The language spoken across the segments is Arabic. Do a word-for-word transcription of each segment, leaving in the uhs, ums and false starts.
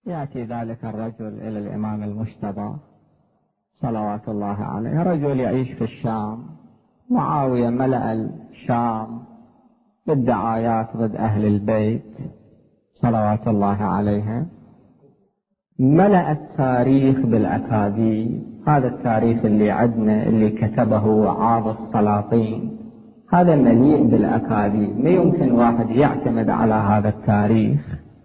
يأتي ذلك الرجل إلى الإمام المجتبى صلوات الله عليه، رجل يعيش في الشام. معاوية ملأ الشام بالدعايات ضد أهل البيت صلوات الله عليهم، ملأ التاريخ بالأكاذيب. هذا التاريخ اللي عندنا اللي كتبه وعاظ السلاطين هذا مليء بالأكاذيب، ما يمكن واحد يعتمد على هذا التاريخ.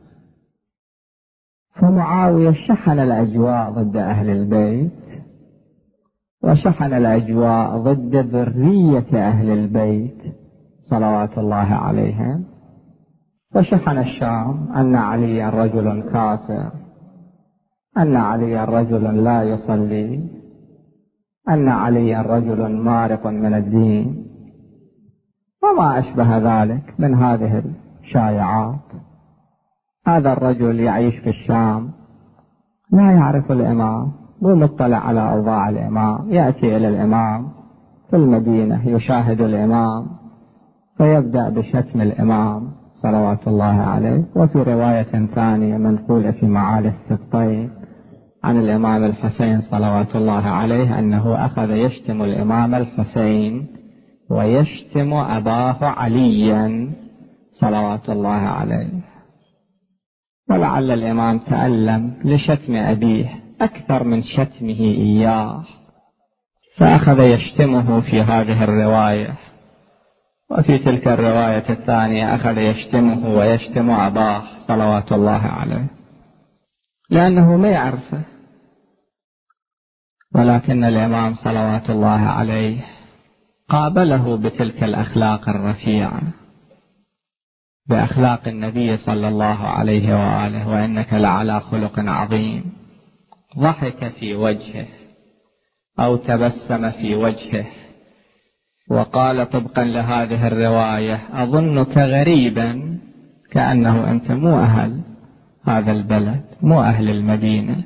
فمعاوية شحن الأجواء ضد أهل البيت، وشحن الأجواء ضد ذرية أهل البيت صلوات الله عليهم، وشحن الشام أن عليا رجل كافر، أن عليا رجل لا يصلي، أن عليا رجل مارق من الدين، وما أشبه ذلك من هذه الشائعات. هذا الرجل يعيش في الشام، لا يعرف الإمام، مو مطلع على أوضاع الإمام. يأتي إلى الإمام في المدينة يشاهد الإمام فيبدأ بشتم الإمام صلوات الله عليه. وفي رواية ثانية منقولة في معالي السبطين عن الإمام الحسين صلوات الله عليه أنه أخذ يشتم الإمام الحسين ويشتم أباه عليا صلوات الله عليه. ولعل الإمام تألم لشتم أبيه أكثر من شتمه إياه، فأخذ يشتمه في هذه الرواية. وفي تلك الرواية الثانية أخذ يشتمه ويشتم أباه صلوات الله عليه، لأنه ما يعرفه. ولكن الإمام صلوات الله عليه قابله بتلك الأخلاق الرفيعة، بأخلاق النبي صلى الله عليه وآله: وإنك لعلى خلق عظيم. ضحك في وجهه أو تبسم في وجهه وقال طبقا لهذه الرواية: أظنك غريبا، كأنه أنت مو أهل هذا البلد، مو أهل المدينة،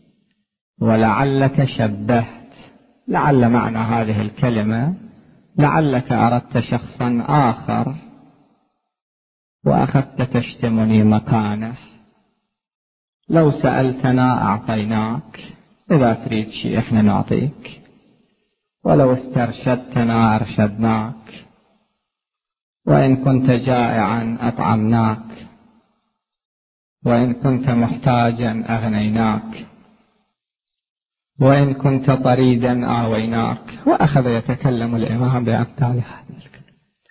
ولعلك شبهت. لعل معنى هذه الكلمة لعلك أردت شخصا آخر وأخذت تشتمني مكانه. لو سألتنا أعطيناك، إذا تريد شيء إحنا نعطيك، ولو استرشدتنا أرشدناك، وإن كنت جائعا أطعمناك، وإن كنت محتاجا أغنيناك، وإن كنت طريدا آويناك. وأخذ يتكلم الإمام بأمثال هذه الكلمة.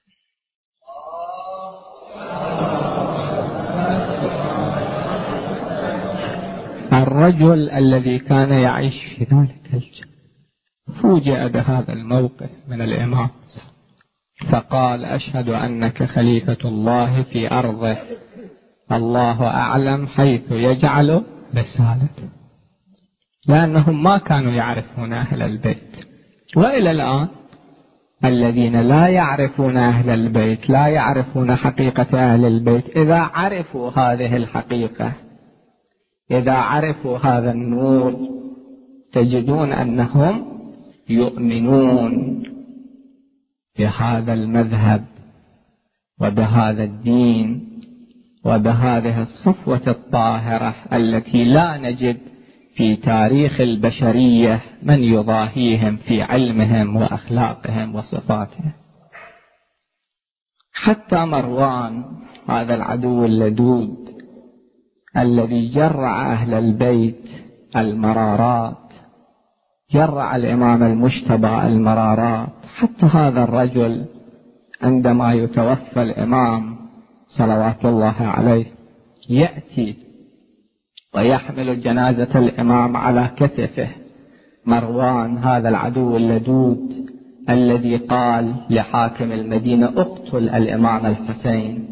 الرجل الذي كان يعيش في ذلك الجو فوجئ بهذا الموقف من الإمام، فقال: أشهد أنك خليفة الله في أرضه، الله أعلم حيث يجعل رسالته. لأنهم ما كانوا يعرفون أهل البيت، وإلى الآن الذين لا يعرفون أهل البيت، لا يعرفون حقيقة أهل البيت، إذا عرفوا هذه الحقيقة، إذا عرفوا هذا النور، تجدون أنهم يؤمنون بهذا المذهب وبهذا الدين وبهذه الصفوة الطاهرة التي لا نجد في تاريخ البشرية من يضاهيهم في علمهم وأخلاقهم وصفاتهم. حتى مروان هذا العدو اللدود الذي جرع أهل البيت المرارات، جرع الإمام المجتبى المرارات، حتى هذا الرجل عندما يتوفى الإمام صلوات الله عليه يأتي ويحمل جنازة الإمام على كتفه. مروان هذا العدو اللدود الذي قال لحاكم المدينة: اقتل الإمام الحسين،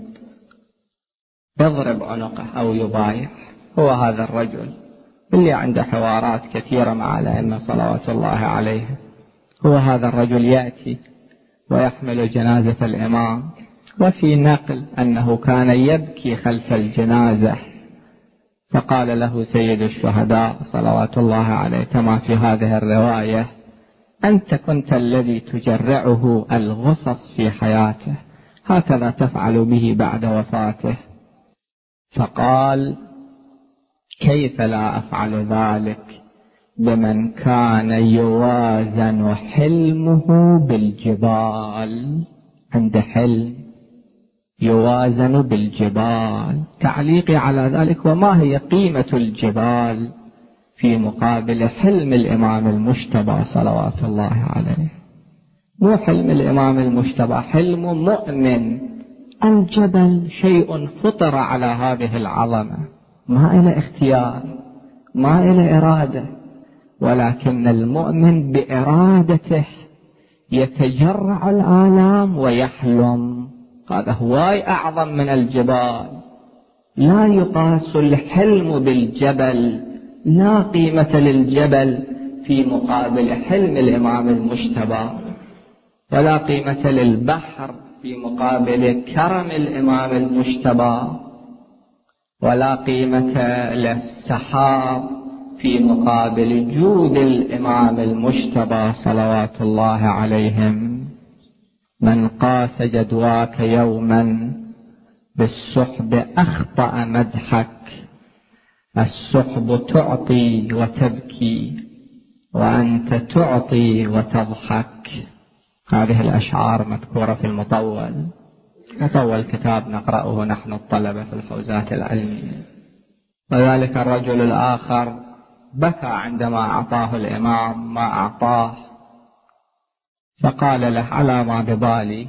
اضرب عنقه أو يبايع، هو هذا الرجل اللي عنده حوارات كثيرة مع الأئمة صلوات الله عليه. هو هذا الرجل يأتي ويحمل جنازة الإمام. وفي نقل أنه كان يبكي خلف الجنازة، فقال له سيد الشهداء صلوات الله عليه كما في هذه الرواية: أنت كنت الذي تجرعه الغصص في حياته، هكذا تفعل به بعد وفاته. فقال: كيف لا أفعل ذلك بمن كان يوازن حلمه بالجبال؟ عند حلم يوازن بالجبال. تعليقي على ذلك: وما هي قيمة الجبال في مقابل حلم الإمام المجتبى صلوات الله عليه؟ مو حلم الإمام المجتبى، حلم مؤمن. الجبل شيء فطر على هذه العظمة، ما إلى اختيار، ما إلى إرادة، ولكن المؤمن بإرادته يتجرع الآلام ويحلم. هذا هو أعظم من الجبال. لا يقاس الحلم بالجبل، لا قيمة للجبل في مقابل حلم الإمام المجتبى، ولا قيمة للبحر في مقابل كرم الإمام المجتبى، ولا قيمة للسحاب في مقابل جود الإمام المجتبى صلوات الله عليهم. من قاس جدواك يوما بالسحب أخطأ مدحك، السحب تعطي وتبكي وأنت تعطي وتضحك. هذه الأشعار مذكورة في المطول، مطول كتاب نقرأه نحن الطلبة في الحوزات العلمية. وذلك الرجل الآخر بكى عندما أعطاه الإمام ما أعطاه، فقال له: على ما ببالي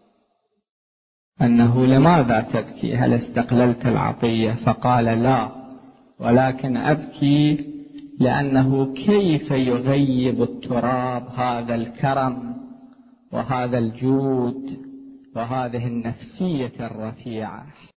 أنه لماذا تبكي؟ هل استقللت العطية؟ فقال: لا، ولكن أبكي لأنه كيف يغيب التراب هذا الكرم وهذا الجود وهذه النفسية الرفيعة.